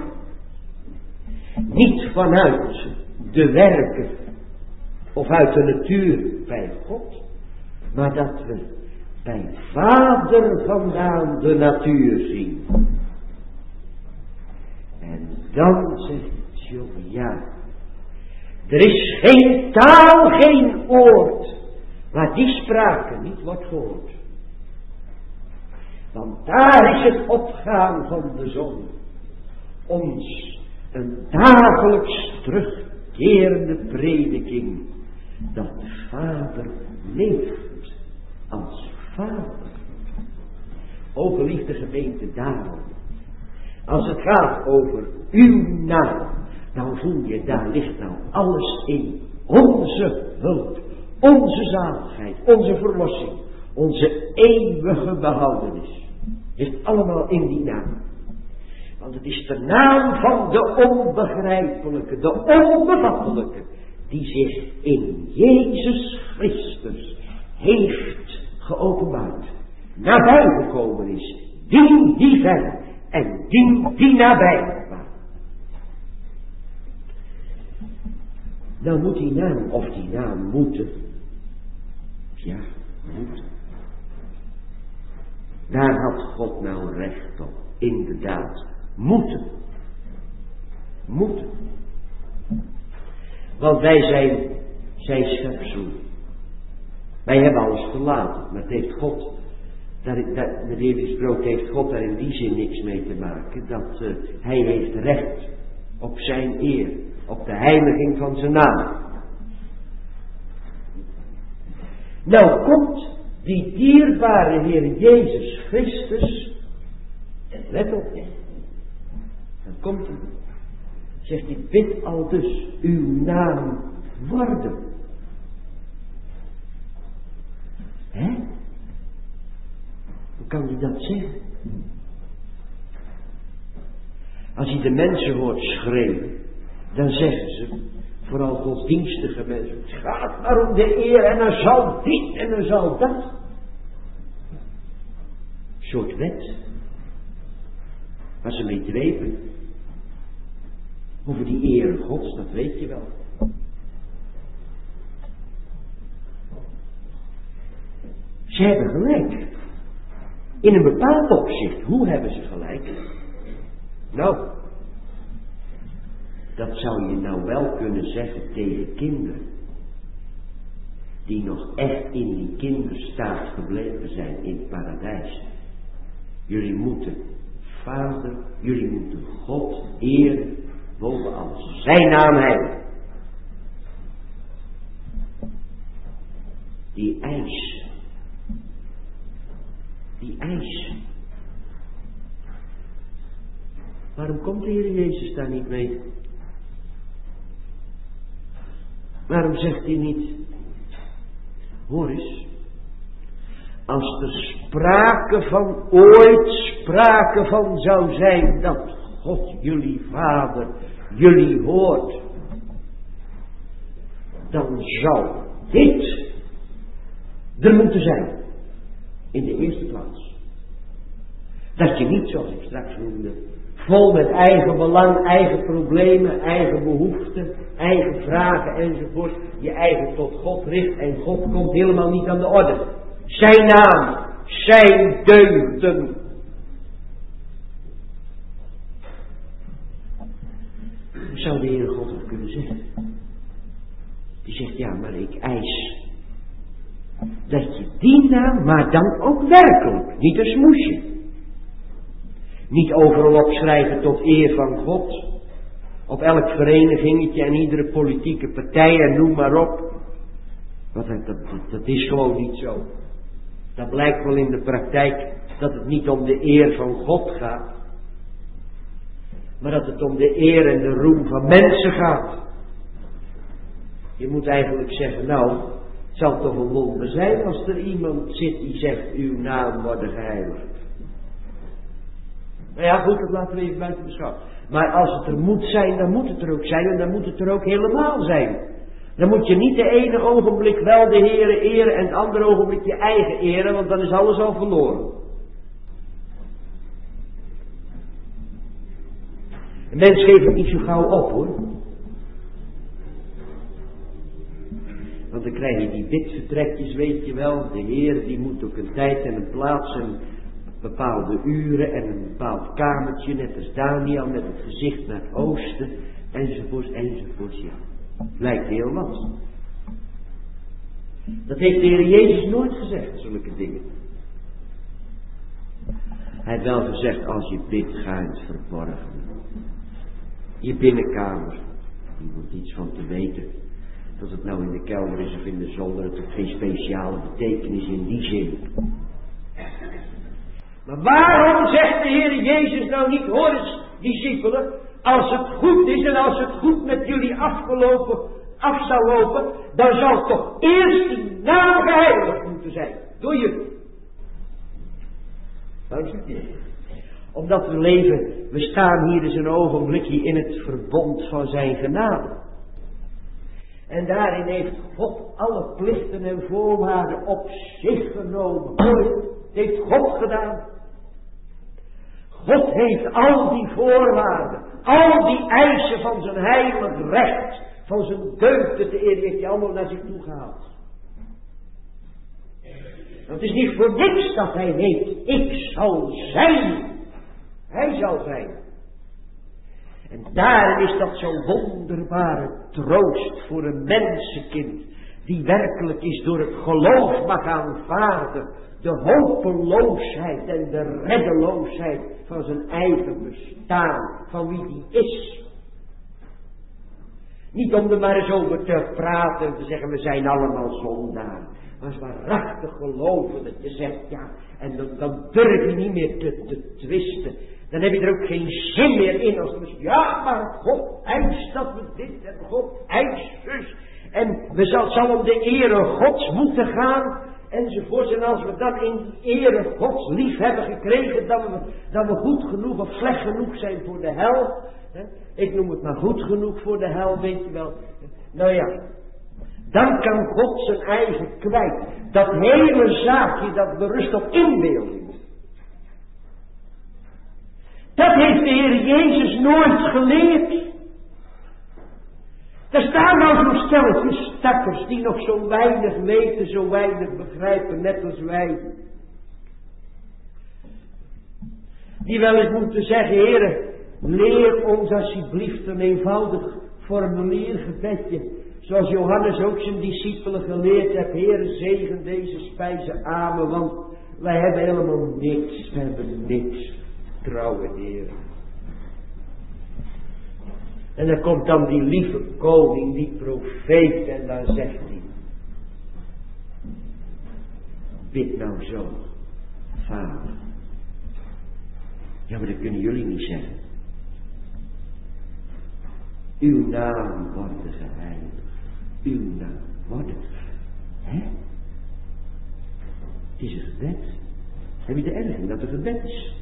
niet vanuit de werken of uit de natuur bij God, maar dat we bij Vader vandaan de natuur zien. En dan zegt Job, ja, er is geen taal, geen oord, waar die sprake niet wordt gehoord. Want daar is het opgaan van de zon ons een dagelijks terugkerende prediking dat Vader leeft als Vader. O geliefde gemeente, daarom, als het gaat over uw naam, dan voel je, daar ligt nou alles in. Onze hulp, onze zaligheid, onze verlossing, onze eeuwige behoudenis. Ligt allemaal in die naam. Want het is de naam van de onbegrijpelijke, de onbevattelijke, die zich in Jezus Christus heeft geopenbaard. Nabij gekomen is, die ver en die nabij waren. Nou moet die naam, of die naam moeten, ja, moeten. Daar had God nou recht op, inderdaad. Moeten. Want wij zijn zijn schepsel. Wij hebben alles verlaten, maar het heeft God, de Heer gesproken, heeft God daar in die zin niks mee te maken, dat hij heeft recht op zijn eer, op de heiliging van zijn naam. Nou komt die dierbare Heer Jezus Christus, let op, dan komt hij, zegt hij, bid al dus uw naam worden. Hè? Hoe kan hij dat zeggen? Als je de mensen hoort schreeuwen, dan zeggen ze, vooral godsdienstige mensen, het gaat maar om de eer en er zal dit en er zal dat. Een soort wet, waar ze mee dwepen. Over die eer Gods, dat weet je wel. Ze hebben gelijk. In een bepaald opzicht. Hoe hebben ze gelijk? Nou, dat zou je nou wel kunnen zeggen tegen kinderen. Die nog echt in die kinderstaat gebleven zijn in het paradijs. Jullie moeten Vader, jullie moeten God eren boven alles. Zijn naam heiligen. Die eis. Waarom komt de Heer Jezus daar niet mee? Waarom zegt hij niet, hoor eens, als er ooit sprake van zou zijn dat God jullie Vader jullie hoort, dan zou dit er moeten zijn. In de eerste plaats. Dat je niet, zoals ik straks noemde, vol met eigen belang, eigen problemen, eigen behoeften, eigen vragen enzovoort, je eigen tot God richt en God komt helemaal niet aan de orde. Zijn naam, zijn deugden, zou de Heere God ook kunnen zeggen. Die zegt, ja, maar ik eis dat je die naam, maar dan ook werkelijk, niet een smoesje. Niet overal opschrijven tot eer van God. Op elk verenigingetje en iedere politieke partij en noem maar op. Want dat is gewoon niet zo. Dat blijkt wel in de praktijk dat het niet om de eer van God gaat. Maar dat het om de eer en de roem van mensen gaat. Je moet eigenlijk zeggen, nou, het zal toch een wonder zijn als er iemand zit die zegt, uw naam wordt geheiligd. Nou ja, goed, dat laten we even buiten beschouwen. Maar als het er moet zijn, dan moet het er ook zijn en dan moet het er ook helemaal zijn. Dan moet je niet de ene ogenblik wel de Heere eren en het andere ogenblik je eigen eren, want dan is alles al verloren. Een mens geeft het niet zo gauw op, hoor. Want dan krijg je die bidvertrekjes, weet je wel. De Heer die moet ook een tijd en een plaats en bepaalde uren en een bepaald kamertje, net als Daniel met het gezicht naar het oosten, enzovoorts, enzovoorts, ja. Lijkt heel wat. Dat heeft de Heer Jezus nooit gezegd, zulke dingen. Hij heeft wel gezegd, als je bidt, ga in het verborgen. Je binnenkamer, die moet iets van te weten. Dat het nou in de kelder is of in de zolder, het heeft geen speciale betekenis in die zin. Maar waarom zegt de Heer Jezus nou niet, hoor eens, discipelen, als het goed is en als het goed met jullie af zou lopen, dan zal toch eerst de naam geheiligd moeten zijn, door jullie. Waarom zegt hij? Omdat we staan hier dus een ogenblikje in het verbond van zijn genade. En daarin heeft God alle plichten en voorwaarden op zich genomen. Dat heeft God gedaan. God heeft al die voorwaarden, al die eisen van zijn heilig recht, van zijn deugden te eer, heeft hij allemaal naar zich toe gehaald. Het is niet voor niks dat hij heet, ik zal zijn. Hij zal zijn. En daarin is dat zo'n wonderbare troost voor een mensenkind, die werkelijk is door het geloof mag aanvaarden, de hopeloosheid en de reddeloosheid van zijn eigen bestaan, van wie die is. Niet om er maar eens over te praten en te zeggen, we zijn allemaal zondaar. Maar als waarachtig geloven dat je zegt, ja, en dan durf je niet meer te twisten. Dan heb je er ook geen zin meer in als we ja, maar God eist dat we dit en God eist dus. En het zal om de ere Gods moeten gaan, enzovoort. En als we dan in die ere Gods lief hebben gekregen, dat we goed genoeg of slecht genoeg zijn voor de hel. Ik noem het maar goed genoeg voor de hel, weet je wel. Nou ja, dan kan God zijn eigen kwijt. Dat hele zaakje, dat berust op inbeelding. Dat heeft de Heer Jezus nooit geleerd. Er staan nou zo'n stelletjes stakkers die nog zo weinig weten, zo weinig begrijpen, net als wij. Die wel eens moeten zeggen, Heere, leer ons alsjeblieft een eenvoudig formuliergebedje. Zoals Johannes ook zijn discipelen geleerd heeft. Heere, zegen deze spijzen, amen, want wij hebben helemaal niks, we hebben niks. Trouwe Heer. En dan komt dan die lieve koning, die profeet, en dan zegt hij, bid nou zo, Vader. Ja, maar dat kunnen jullie niet zeggen. Uw naam wordt geheiligd. Uw naam wordt geheiligd. Hè? Het is een gebed. Heb je de ervaring dat het een gebed is?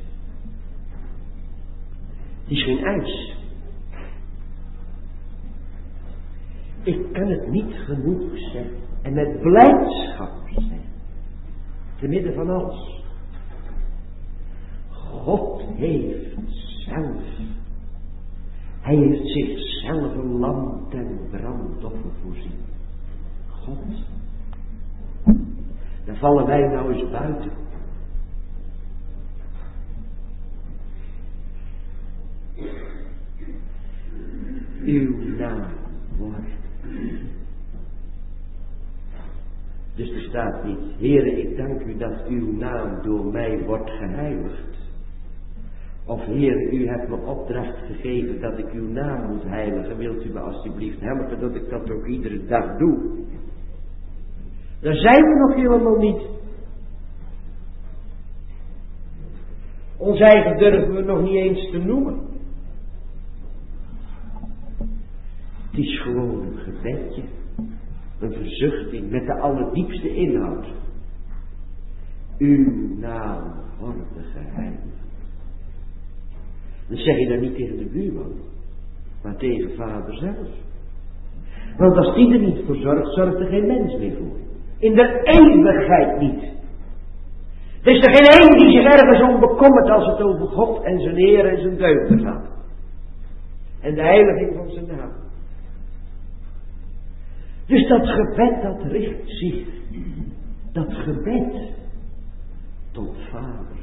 Het is geen eis. Ik kan het niet genoeg zeggen. En met blijdschap zeggen. Te midden van alles. God heeft zelf. Hij heeft zichzelf een lam ten brandoffer voorzien. God. Daar vallen wij nou eens buiten. U uw naam worden. Dus er staat niet, Heere, ik dank u dat uw naam door mij wordt geheiligd. Of Heere, u hebt me opdracht gegeven dat ik uw naam moet heiligen. Wilt u me alstublieft helpen dat ik dat ook iedere dag doe? Daar zijn we nog helemaal niet. Ons eigen durven we nog niet eens te noemen. Het is gewoon een gebedje. Een verzuchting met de allerdiepste inhoud. Uw naam worden geheiligd. Dat zeg je dan niet tegen de buurman, maar tegen vader zelf. Want als die er niet voor zorgt, zorgt er geen mens meer voor. In de eeuwigheid niet. Er is er geen één die zich ergens om bekommert als het over God en zijn eer en zijn deugden gaat. En de heiliging van zijn naam. Dus dat gebed, dat richt zich, dat gebed, tot vader.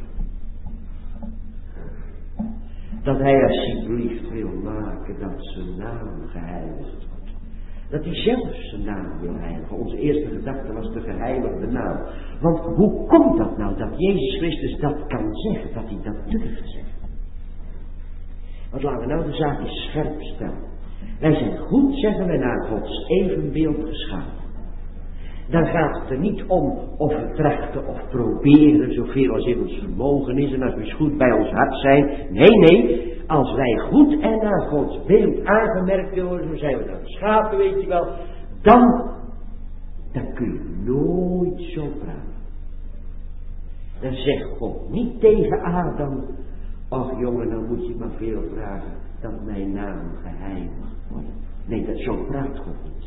Dat hij alsjeblieft wil maken dat zijn naam geheiligd wordt. Dat hij zelf zijn naam wil heiligen. Onze eerste gedachte was de geheiligde naam. Want hoe komt dat nou dat Jezus Christus dat kan zeggen, dat hij dat durft zeggen? Want laten we nou de zaak eens scherp stellen. Wij zijn goed, zeggen wij, naar Gods evenbeeld geschapen. Dan gaat het er niet om of we trachten of proberen zoveel als in ons vermogen is en als we eens goed bij ons hart zijn. Nee, als wij goed en naar Gods beeld aangemerkt willen worden, zo zijn we dan geschapen, weet je wel, dan kun je nooit zo praten. Dan zegt God niet tegen Adam, ach jongen, dan moet je maar veel vragen dat mijn naam geheiligd wordt. Nee, dat zo praat God niet.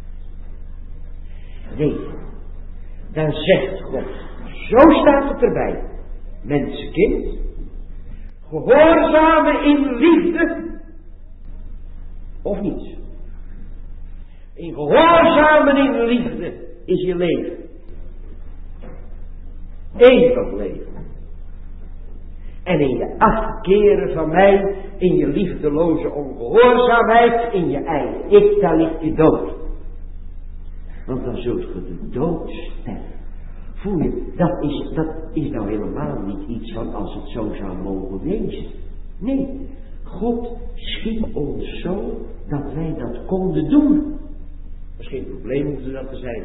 Nee, dan zegt God, zo staat het erbij, mensenkind, gehoorzamen in liefde, of niet? In gehoorzamen in liefde is je leven. Eeuwig leven. En in je afkeren van mij, in je liefdeloze ongehoorzaamheid, in je eigen ik, daar ligt je dood. Want dan zult je de dood sterven. Voel je, dat is nou helemaal niet iets van als het zo zou mogen wezen. Nee, God schiep ons zo dat wij dat konden doen. Dat is geen probleem hoefde dat te zijn.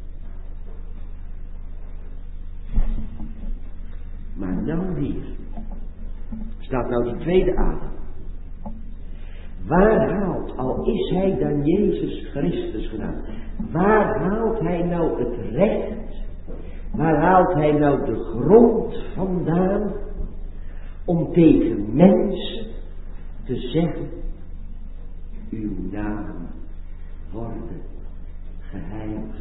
Maar nou hier staat nou die tweede Adam. Waar haalt, al is hij dan Jezus Christus gedaan, waar haalt hij nou het recht, waar haalt hij nou de grond vandaan om tegen mensen te zeggen, uw naam worden geheiligd?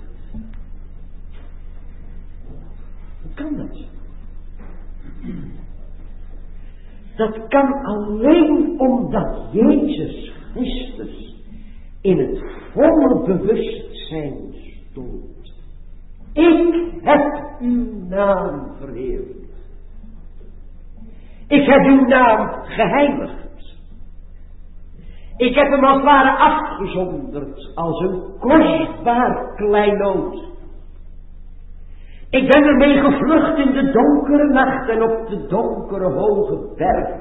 Hoe kan dat? Dat kan alleen omdat Jezus Christus in het volle bewustzijn stond. Ik heb uw naam verheerlijkt. Ik heb uw naam geheiligd. Ik heb hem als het ware afgezonderd als een kostbaar kleinood. Ik ben ermee gevlucht in de donkere nacht en op de donkere hoge berg.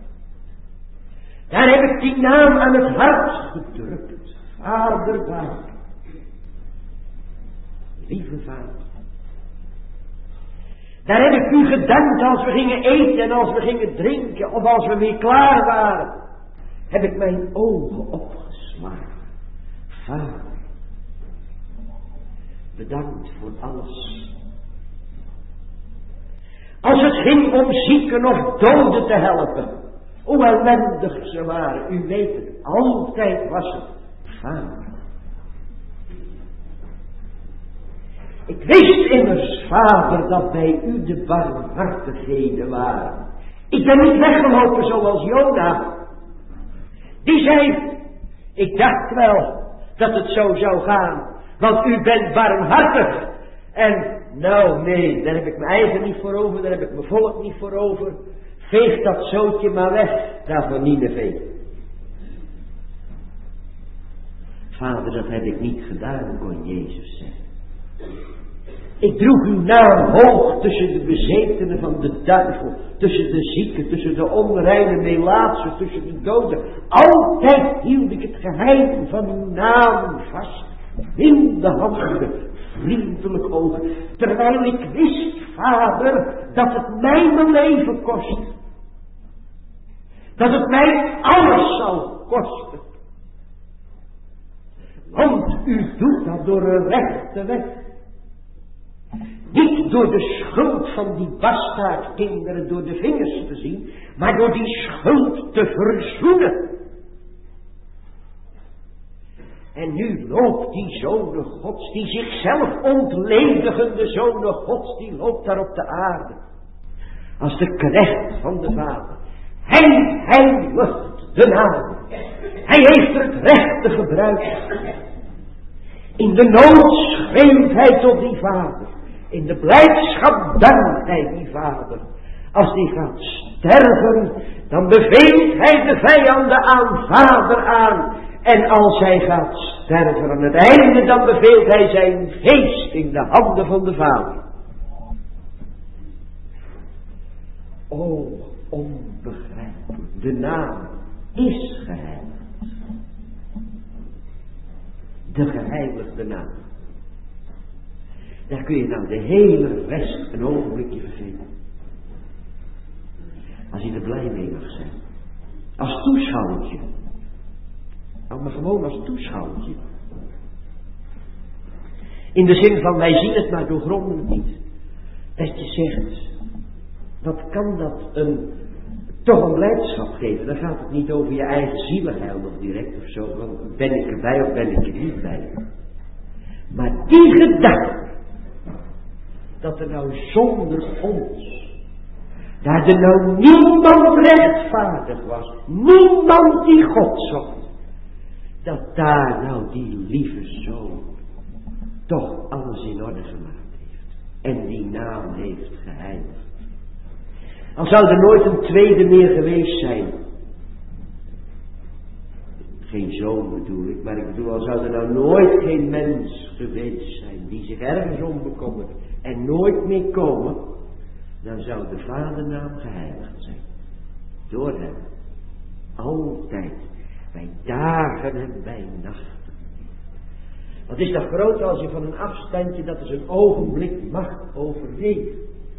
Daar heb ik die naam aan het hart gedrukt. Vader, Vader. Lieve Vader. Daar heb ik u gedankt als we gingen eten en als we gingen drinken of als we weer klaar waren. Heb ik mijn ogen opgeslagen. Vader. Bedankt voor alles. Als het ging om zieken of doden te helpen. Hoe ellendig ze waren. U weet het. Altijd was het Vader. Ik wist immers, Vader, dat bij u de barmhartigheden waren. Ik ben niet weggelopen zoals Jona. Die zei, ik dacht wel dat het zo zou gaan. Want u bent barmhartig. En nou nee, daar heb ik mijn eigen niet voor over. Daar heb ik mijn volk niet voor over. Veeg dat zootje maar weg. Daar van Nineve. Vader, dat heb ik niet gedaan, kon Jezus zeggen. Ik droeg uw naam hoog tussen de bezetenen van de duivel, tussen de zieken, tussen de onreine melaatsen, tussen de doden. Altijd hield ik het geheim van uw naam vast, in de handen, vriendelijk oog, terwijl ik wist, Vader, dat het mij mijn leven kost. Dat het mij alles zal kosten. Want u doet dat door een rechte weg. Niet door de schuld van die bastaardkinderen door de vingers te zien, maar door die schuld te verzoenen. En nu loopt die Zoon Gods, die zichzelf ontledigende Zoon Gods, die loopt daar op de aarde. Als de knecht van de Vader. Hij heiligt de naam. Hij heeft het rechte gebruikt. In de nood schreeuwt hij tot die Vader. In de blijdschap dankt hij die Vader. Als hij gaat sterven, dan beveelt hij de vijanden aan Vader aan. En als hij gaat sterven aan het einde, dan beveelt hij zijn geest in de handen van de Vader. O, onbegrijpelijk. De naam is geheiligd. De geheiligde naam. Daar kun je nou de hele rest een ogenblikje vergeten. Als je er blij mee mag zijn. Als toeschouwertje. Maar gewoon als toeschouwertje. In de zin van wij zien het maar doorgronden het niet. Dat je zegt, wat kan dat toch een blijdschap geven? Dan gaat het niet over je eigen zieligheid nog direct of zo. Want ben ik erbij of ben ik er niet bij? Maar die gedachte. Dat er nou zonder ons. Daar er nou niemand rechtvaardig was. Niemand die God zocht. Dat daar nou die lieve Zoon toch alles in orde gemaakt heeft. En die naam heeft geheiligd. Al zou er nooit een tweede meer geweest zijn. Geen zoon bedoel ik, maar ik bedoel, al zou er nou nooit geen mens geweest zijn die zich ergens om bekommert en nooit meer komen, dan zou de Vadernaam geheiligd zijn. Door hem. Altijd. Bij dagen en bij nachten. Wat is dat groot als je van een afstandje dat is een ogenblik mag overleven.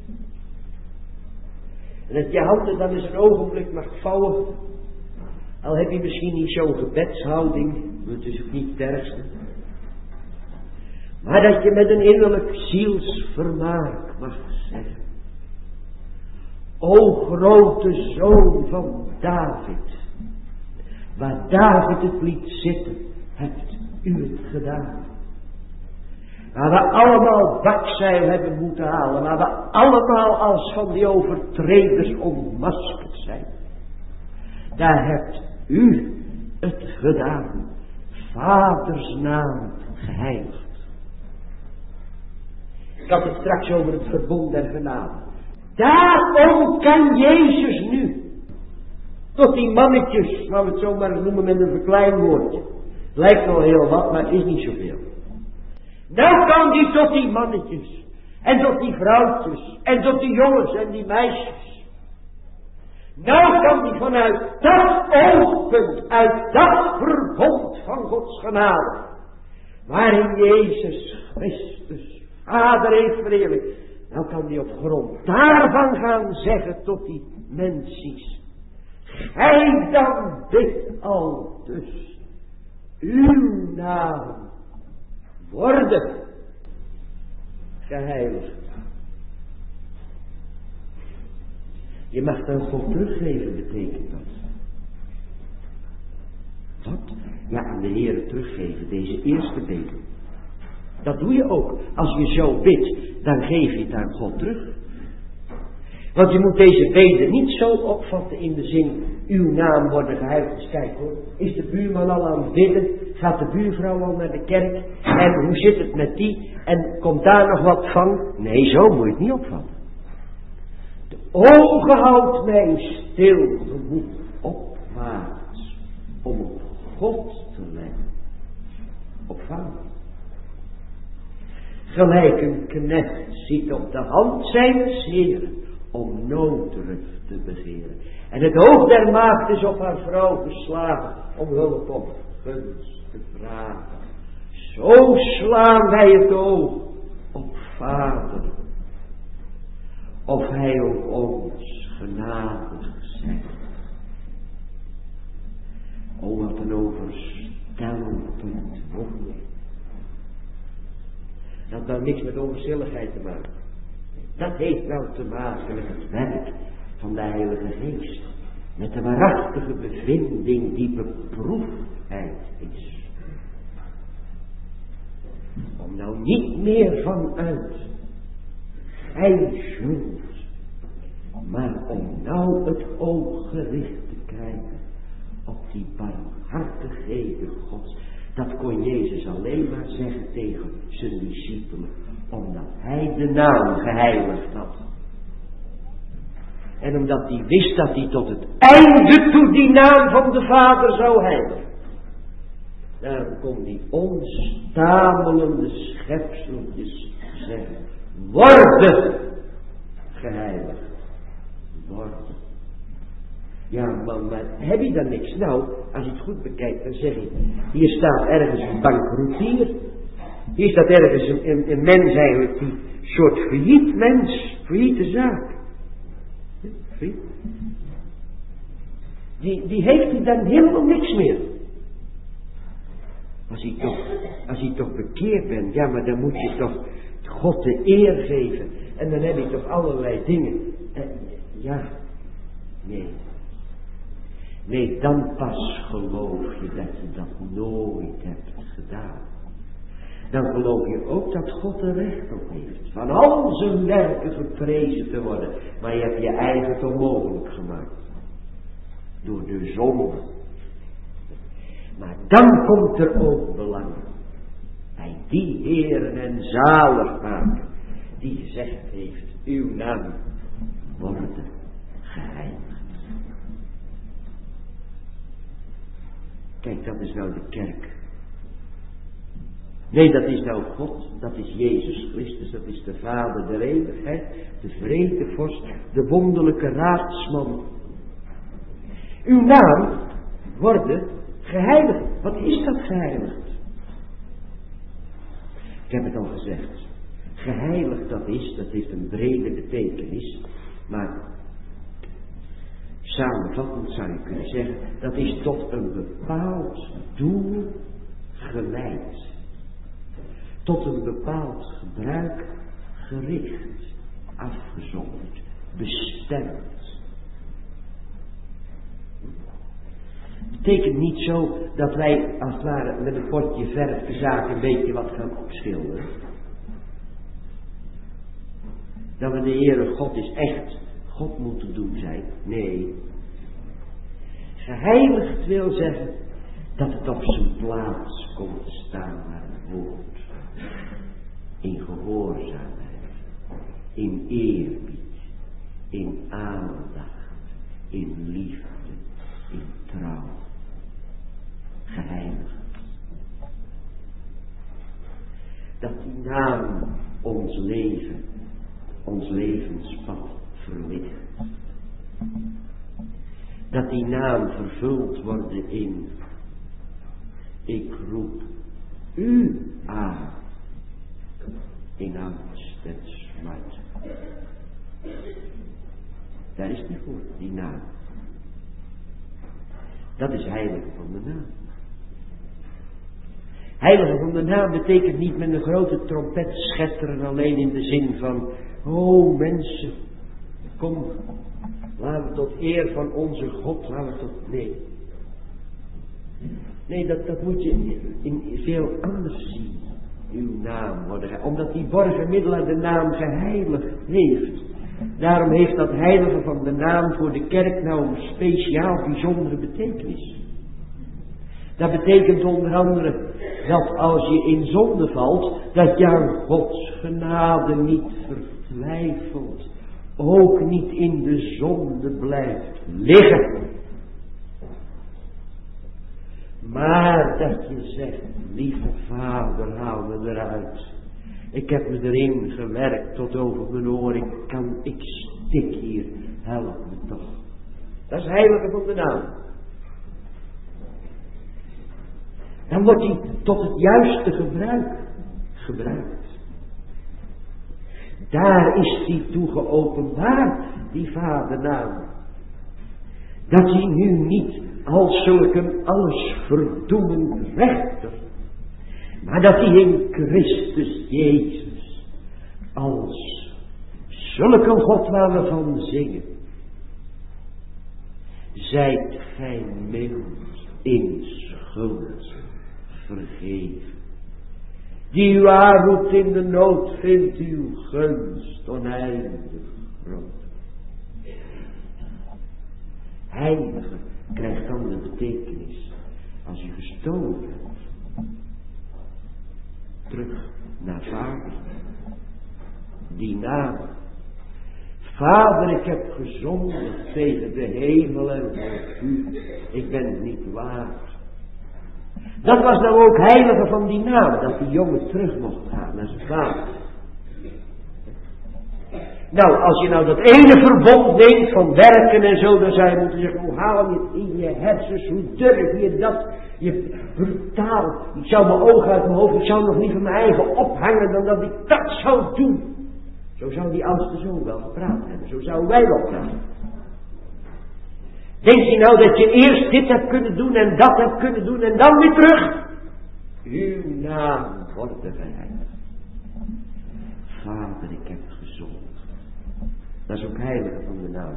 En dat je handen dan eens een ogenblik mag vouwen. Al heb je misschien niet zo'n gebedshouding. Dat is ook niet het ergste. Maar dat je met een innerlijk zielsvermaak mag zeggen. O grote Zoon van David. Waar David het liet zitten, hebt u het gedaan. Waar we allemaal bakzeil hebben moeten halen. Waar we allemaal als van die overtreders ontmaskerd zijn. Daar hebt u het gedaan. Vaders naam geheiligd. Ik had het straks over het verbond der genade. Daarom kan Jezus nu tot die mannetjes, laten we het zo maar eens noemen met een verkleinwoordje. Het lijkt wel heel wat, maar het is niet zoveel. Nou kan die tot die mannetjes. En tot die vrouwtjes. En tot die jongens en die meisjes. Nou kan die vanuit dat oogpunt, uit dat verbond van Gods genade. Waarin Jezus Christus Vader heeft verheerlijkt. Nou kan die op grond daarvan gaan zeggen tot die mensies. Gij dan dit al dus. Uw naam worden geheiligd. Je mag dan God teruggeven, betekent dat. Wat? Ja, aan de Heer teruggeven, deze eerste bede. Dat doe je ook. Als je zo bidt, dan geef je het aan God terug. Want je moet deze bede niet zo opvatten in de zin, uw naam worden geheiligd. Dus kijk hoor, is de buurman al aan het bidden? Gaat de buurvrouw al naar de kerk? En hoe zit het met die? En komt daar nog wat van? Nee, zo moet je het niet opvatten. De ogen houdt mij stil gemoed opwaarts om op God te letten. ontvangen. Gelijk een knecht ziet op de hand zijns heren om noodruf te begeren. En het oog der maagd is op haar vrouw geslagen om hulp of gunst te vragen. Zo slaan wij het oog op Vader, of hij ook ons genadig zegt. O, wat een overstelpend wonder. Dat had nou niks met onverschilligheid te maken. Dat heeft nou te maken met het werk van de Heilige Geest. Met de waarachtige bevinding die beproefdheid is. Om nou niet meer vanuit ijzult, maar om nou het oog gericht te krijgen op die barmhartigheden Gods. Dat kon Jezus alleen maar zeggen tegen zijn discipelen, omdat hij de naam geheiligd had. En omdat hij wist dat hij tot het einde toe die naam van de Vader zou heiligen. Daarom kon die onstamelende schepseltjes zeggen, worden geheiligd. Worden. Ja man, maar heb je dan niks? Nou, als je het goed bekijkt, dan zeg je, hier staat ergens een bankroetier. Hier staat ergens een mens eigenlijk, die soort failliet mens, failliete zaak. Die heeft hij dan helemaal niks meer. Als hij toch bekeerd bent, ja, maar dan moet je toch God de eer geven. En dan heb je toch allerlei dingen. Nee, dan pas geloof je dat je dat nooit hebt gedaan. Dan geloof je ook dat God er recht op heeft. Van al zijn werken geprezen te worden. Maar je hebt je eigen onmogelijk gemaakt. Door de zonde. Maar dan komt er ook belang. Bij die heren en zaligmaker. Die gezegd heeft. Uw naam worden geheiligd. Kijk, dat is nou de kerk. Nee, dat is nou God, dat is Jezus Christus, dat is de Vader der eeuwigheid, de vredevorst, de wonderlijke raadsman. Uw naam worden geheiligd. Wat is dat geheiligd? Ik heb het al gezegd. Geheiligd dat heeft een brede betekenis, maar samenvattend zou je kunnen zeggen, dat is tot een bepaald doel geleid. Tot een bepaald gebruik gericht, afgezonderd, bestemd. Het betekent niet zo dat wij als het ware met een potje verf de zaak een beetje wat gaan opschilderen. Dat we de Heere God is echt God moeten doen zijn. Nee. Geheiligd wil zeggen dat het op zijn plaats komt te staan naar het woord. In gehoorzaamheid, in eerbied, in aandacht, in liefde, in trouw. Geheiligd. Dat die naam ons leven, ons levenspad verlicht. Dat die naam vervuld wordt in ik roep u aan in angst en smart. Daar is die voor, die naam. Dat is heilige van de naam. Heilige van de naam betekent niet met een grote trompet schetteren alleen in de zin van, oh mensen, kom, laten we tot eer van onze God, laten we tot, nee. Nee, dat moet je in veel anders zien. Uw naam worden, omdat die borgenmiddelaar de naam geheiligd heeft. Daarom heeft dat heilige van de naam voor de kerk nou een speciaal bijzondere betekenis. Dat betekent onder andere dat als je in zonde valt, dat je aan Gods genade niet vertwijfelt. Ook niet in de zonde blijft liggen. Maar dat je zegt, lieve Vader, haal me eruit. Ik heb me erin gewerkt tot over mijn oor. Ik stik hier. Help me toch. Dat is heilige van de naam. Dan wordt hij tot het juiste gebruikt. Daar is hij toe geopenbaard, die vadernaam. Dat hij nu niet als zulke alles verdoemend rechter, maar dat hij in Christus Jezus als zulke God waar we van zingen. Zijt gij mild in schuld vergeven. Die u aanroept in de nood, vindt uw gunst oneindig groot. Heilige krijgt dan de betekenis als u gestolen hebt. Terug naar Vader. Die naam. Vader, ik heb gezondigd tegen de hemel en voor u. Ik ben het niet waard. Dat was nou ook heilige van die naam, dat die jongen terug mocht gaan naar zijn vader. Nou, als je nou dat ene verbond neemt van werken en zo, dan zou je moeten zeggen, hoe haal je het in je hersens, hoe durf je dat, je brutaal, ik zou mijn ogen uit mijn hoofd, ik zou nog liever mijn eigen ophangen dan dat ik dat zou doen. Zo zou die oudste zoon wel gepraat hebben, zo zouden wij wel praten. Denk je nou dat je eerst dit hebt kunnen doen en dat hebt kunnen doen en dan weer terug? Uw naam wordt geheiligd. Vader, ik heb gezondigd. Dat is ook heilige van de naam.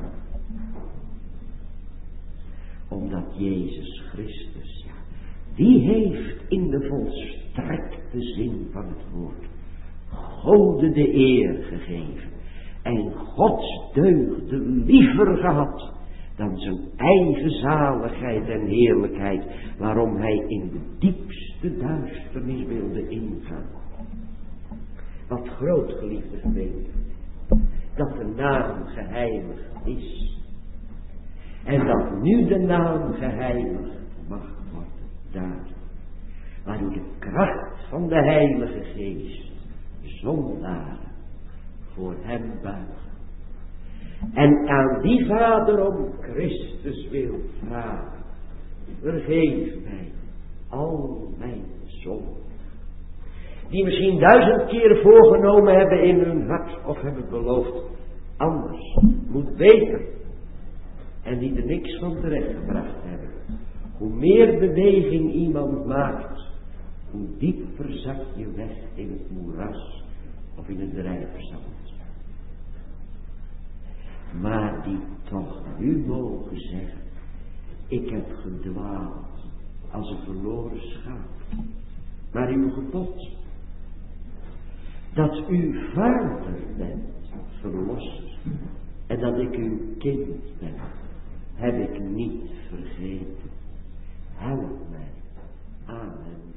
Omdat Jezus Christus, ja, die heeft in de volstrekte zin van het woord Gode de eer gegeven en Gods deugde liever gehad dan zijn eigen zaligheid en heerlijkheid, waarom hij in de diepste duisternis wilde ingaan. Wat groot, geliefde gemeente, dat de naam geheiligd is. En dat nu de naam geheiligd mag worden daar, waar u de kracht van de Heilige Geest zondaren voor hem buigt. En aan die Vader om Christus wil vragen, vergeef mij al mijn zonden, die misschien 1000 keer voorgenomen hebben in hun hart, of hebben beloofd, anders, moet beter, en die er niks van terechtgebracht hebben. Hoe meer beweging iemand maakt, hoe dieper zak je weg in het moeras, of in het drijverzand. Maar die toch nu mogen zeggen, ik heb gedwaald als een verloren schaap, maar uw gebod, dat u vader bent, verlosser, en dat ik uw kind ben, heb ik niet vergeten. Help mij. Amen.